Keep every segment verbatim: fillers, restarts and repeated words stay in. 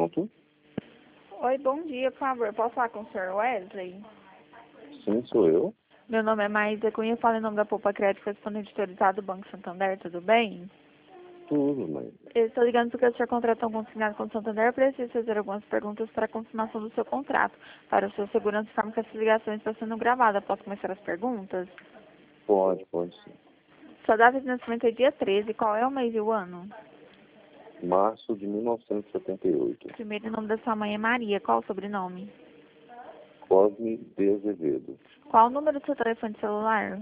Pronto? Oi, bom dia, por favor. Posso falar com o senhor Wesley? Sim, sou eu. Meu nome é Maísa Cunha, falo em nome da Poupa Crédito, correspondente autorizado do Banco Santander, tudo bem? Tudo, mãe. Eu estou ligando porque o senhor contratou um consignado com o Santander. Eu preciso fazer algumas perguntas para a confirmação do seu contrato. Para a sua segurança, informe que essa ligação está sendo gravada. Posso começar as perguntas? Pode, pode sim. Sua data de nascimento é dia treze. Qual é o mês e o ano? Março de mil novecentos e setenta e oito. O primeiro nome da sua mãe é Maria. Qual o sobrenome? Cosme de Azevedo. Qual o número do seu telefone celular?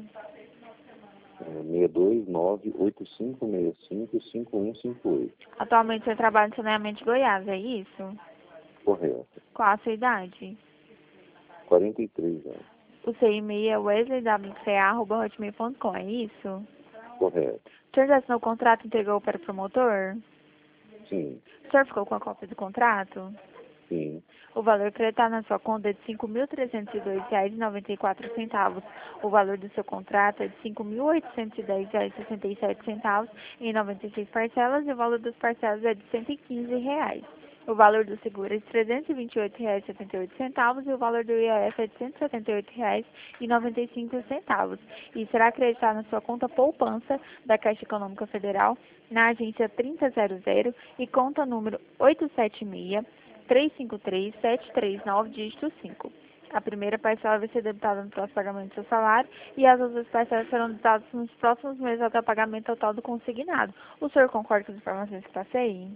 É, seis dois nove oito cinco seis cinco cinco um cinco oito. Atualmente você trabalha no saneamento de Goiás, é isso? Correto. Qual a sua idade? quarenta e três anos. O seu e-mail é wesley w c a arroba hotmail ponto com, é isso? Correto. O senhor já assinou o contrato e entregou para o promotor? Sim, O senhor ficou com a cópia do contrato? sim. O valor creditado na sua conta é de cinco mil trezentos e dois reais e noventa e quatro centavos. O valor do seu contrato é de cinco mil oitocentos e dez reais e sessenta e sete centavos em noventa e seis parcelas e o valor das parcelas é de cento e quinze reais. O valor do seguro é de trezentos e vinte e oito reais e setenta e oito centavos e o valor do I O F é de cento e setenta e oito reais e noventa e cinco centavos. E será acreditado na sua conta poupança da Caixa Econômica Federal na agência trinta zero zero e conta número oito sete seis três cinco três sete três nove, dígito cinco. A primeira parcela vai ser debitada no próximo pagamento do seu salário e as outras parcelas serão debitadas nos próximos meses até o pagamento total do consignado. O senhor concorda com as informações que passei?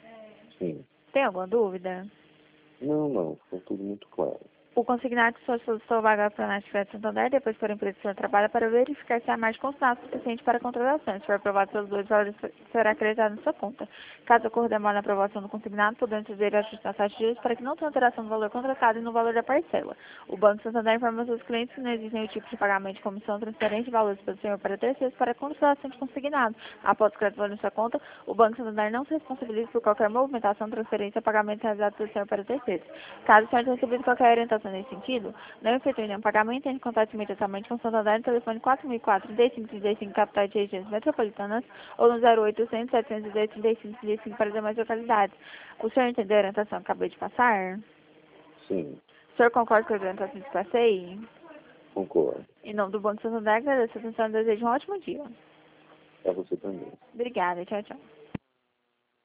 Sim. Tem alguma dúvida? Não, não. Ficou tudo muito claro. O consignado só solicitou vaga para a Crédito Santander, depois por empresa que o senhor trabalha, para verificar se há mais consignado suficiente para a contratação. Se for aprovado pelos dois valores, será acreditado na sua conta. Caso ocorra demora na aprovação do consignado, podemos fazer ajustes nas taxas de juros para que não tenha alteração no valor contratado e no valor da parcela. O Banco Santander informa seus clientes que não existe nenhum tipo de pagamento de comissão, transferência de valores pelo senhor para terceiros para a contratação de consignado. Após o crédito valor na sua conta, o Banco Santander não se responsabiliza por qualquer movimentação, transferência ou pagamento realizado pelo senhor para terceiros. Caso o senhor tenha recebido qualquer orientação nesse sentido, não efetue nenhum pagamento, entre em contato imediatamente com o Santander no telefone quatro mil e quatro, trinta e cinco trinta e cinco, capital de regiões metropolitanas, ou no zero oitocentos, setecentos e dez, trinta e cinco trinta e cinco para as demais localidades. O senhor entendeu a orientação que acabei de passar? Sim, O senhor concorda com a orientação que passei? concordo. Em nome do Banco Santander, agradeço a atenção e desejo um ótimo dia. Para você também. Obrigada, tchau, tchau.